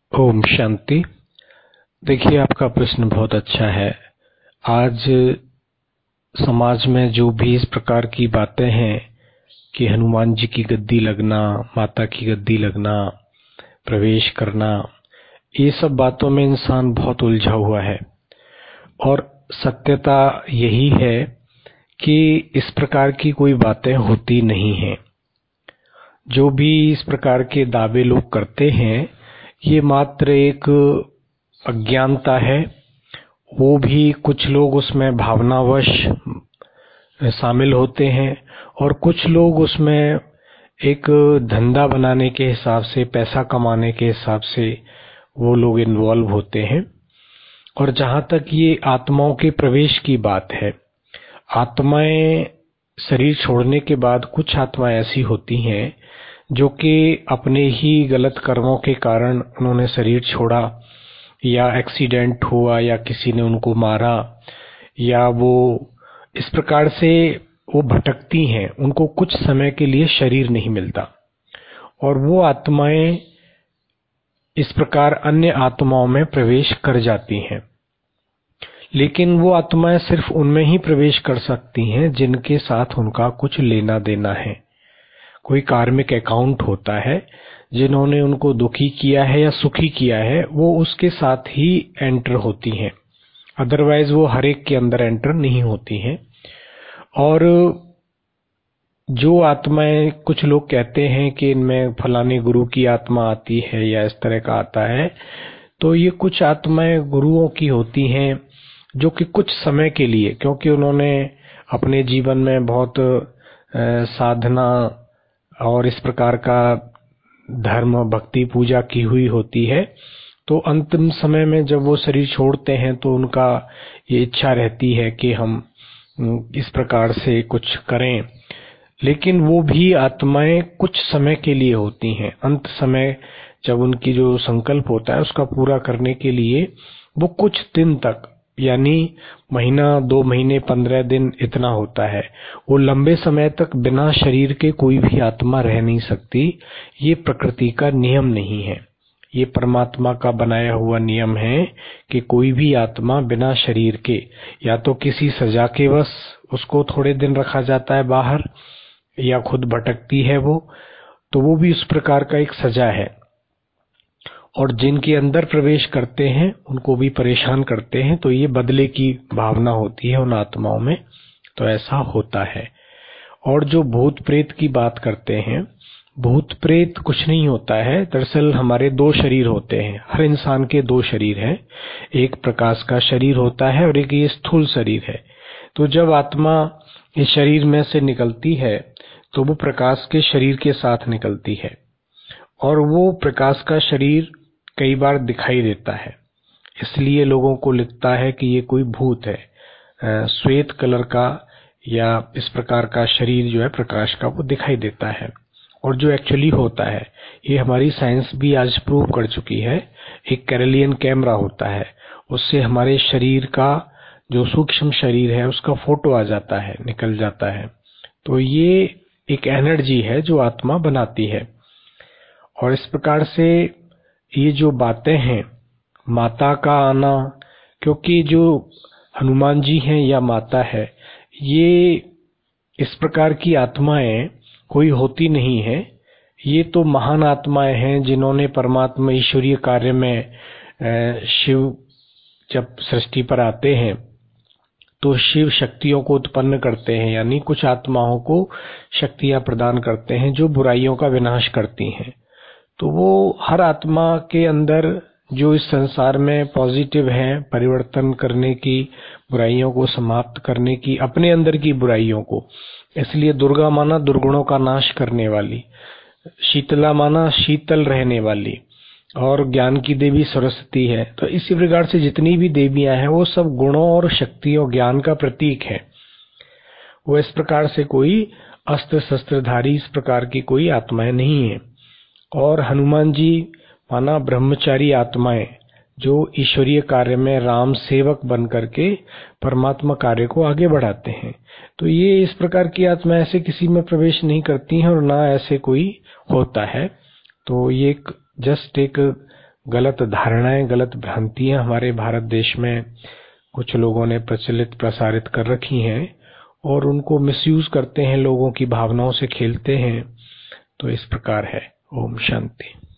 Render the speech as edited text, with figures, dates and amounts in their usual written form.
ओम शांति। देखिए, आपका प्रश्न बहुत अच्छा है। आज समाज में जो भी इस प्रकार की बातें हैं कि हनुमान जी की गद्दी लगना, माता की गद्दी लगना, प्रवेश करना, ये सब बातों में इंसान बहुत उलझा हुआ है। और सत्यता यही है कि इस प्रकार की कोई बातें होती नहीं हैं। जो भी इस प्रकार के दावे लोग करते हैं, ये मात्र एक अज्ञानता है। वो भी कुछ लोग उसमें भावनावश शामिल होते हैं और कुछ लोग उसमें एक धंधा बनाने के हिसाब से, पैसा कमाने के हिसाब से वो लोग इन्वॉल्व होते हैं। और जहाँ तक ये आत्माओं के प्रवेश की बात है, आत्माएं शरीर छोड़ने के बाद कुछ आत्माएं ऐसी होती हैं जो कि अपने ही गलत कर्मों के कारण उन्होंने शरीर छोड़ा, या एक्सीडेंट हुआ, या किसी ने उनको मारा, या वो इस प्रकार से वो भटकती हैं। उनको कुछ समय के लिए शरीर नहीं मिलता और वो आत्माएं इस प्रकार अन्य आत्माओं में प्रवेश कर जाती हैं। लेकिन वो आत्माएं सिर्फ उनमें ही प्रवेश कर सकती हैं जिनके साथ उनका कुछ लेना देना है। कोई कार्मिक अकाउंट होता है, जिन्होंने उनको दुखी किया है या सुखी किया है, वो उसके साथ ही एंटर होती हैं। अदरवाइज वो हर एक के अंदर एंटर नहीं होती हैं। और जो आत्माएं, कुछ लोग कहते हैं कि इनमें फलाने गुरु की आत्मा आती है या इस तरह का आता है, तो ये कुछ आत्माएं गुरुओं की होती हैं जो कि कुछ समय के लिए, क्योंकि उन्होंने अपने जीवन में बहुत साधना और इस प्रकार का धर्म, भक्ति, पूजा की हुई होती है, तो अंतिम समय में जब वो शरीर छोड़ते हैं तो उनका ये इच्छा रहती है कि हम इस प्रकार से कुछ करें। लेकिन वो भी आत्माएं कुछ समय के लिए होती हैं। अंत समय जब उनकी जो संकल्प होता है उसका पूरा करने के लिए वो कुछ दिन तक, यानी महीना, 2 महीने, 15 दिन इतना होता है, वो लंबे समय तक बिना शरीर के कोई भी आत्मा रह नहीं सकती। ये प्रकृति का नियम नहीं है, ये परमात्मा का बनाया हुआ नियम है कि कोई भी आत्मा बिना शरीर के, या तो किसी सजा के वश उसको थोड़े दिन रखा जाता है बाहर, या खुद भटकती है वो, तो वो भी उस प्रकार का एक सजा है। और जिनके अंदर प्रवेश करते हैं उनको भी परेशान करते हैं, तो ये बदले की भावना होती है उन आत्माओं में, तो ऐसा होता है। और जो भूत प्रेत की बात करते हैं, भूत प्रेत कुछ नहीं होता है। दरअसल हमारे 2 शरीर होते हैं, हर इंसान के 2 शरीर हैं। एक प्रकाश का शरीर होता है और एक ये स्थूल शरीर है। तो जब आत्मा इस शरीर में से निकलती है तो वो प्रकाश के शरीर के साथ निकलती है, और वो प्रकाश का शरीर कई बार दिखाई देता है। इसलिए लोगों को लगता है कि ये कोई भूत है। श्वेत कलर का या इस प्रकार का शरीर जो है प्रकाश का, वो दिखाई देता है। और जो एक्चुअली होता है, ये हमारी साइंस भी आज प्रूव कर चुकी है। एक कैरेलियन कैमरा होता है, उससे हमारे शरीर का जो सूक्ष्म शरीर है उसका फोटो आ जाता है, निकल जाता है। तो ये एक एनर्जी है जो आत्मा बनाती है। और इस प्रकार से ये जो बातें हैं, माता का आना, क्योंकि जो हनुमान जी हैं या माता है, ये इस प्रकार की आत्माएं कोई होती नहीं है। ये तो महान आत्माएं हैं जिन्होंने परमात्मा ईश्वरीय कार्य में, शिव जब सृष्टि पर आते हैं तो शिव शक्तियों को उत्पन्न करते हैं, यानी कुछ आत्माओं को शक्तियां प्रदान करते हैं जो बुराइयों का विनाश करती हैं। तो वो हर आत्मा के अंदर जो इस संसार में पॉजिटिव है, परिवर्तन करने की, बुराइयों को समाप्त करने की, अपने अंदर की बुराइयों को, इसलिए दुर्गा माना दुर्गुणों का नाश करने वाली, शीतला माना शीतल रहने वाली, और ज्ञान की देवी सरस्वती है। तो इसी प्रकार से जितनी भी देवियां हैं वो सब गुणों और शक्तियों, ज्ञान का प्रतीक है। वो इस प्रकार से कोई अस्त्र शस्त्रधारी इस प्रकार की कोई आत्माएं नहीं है। और हनुमान जी माना ब्रह्मचारी आत्माएं जो ईश्वरीय कार्य में राम सेवक बन करके परमात्मा कार्य को आगे बढ़ाते हैं। तो ये इस प्रकार की आत्मा ऐसे किसी में प्रवेश नहीं करती हैं और ना ऐसे कोई होता है। तो ये जस्ट एक गलत धारणाएं, गलत भ्रांतियां हमारे भारत देश में कुछ लोगों ने प्रचलित प्रसारित कर रखी हैं और उनको मिसयूज करते हैं, लोगों की भावनाओं से खेलते हैं। तो इस प्रकार है। ओम शांति।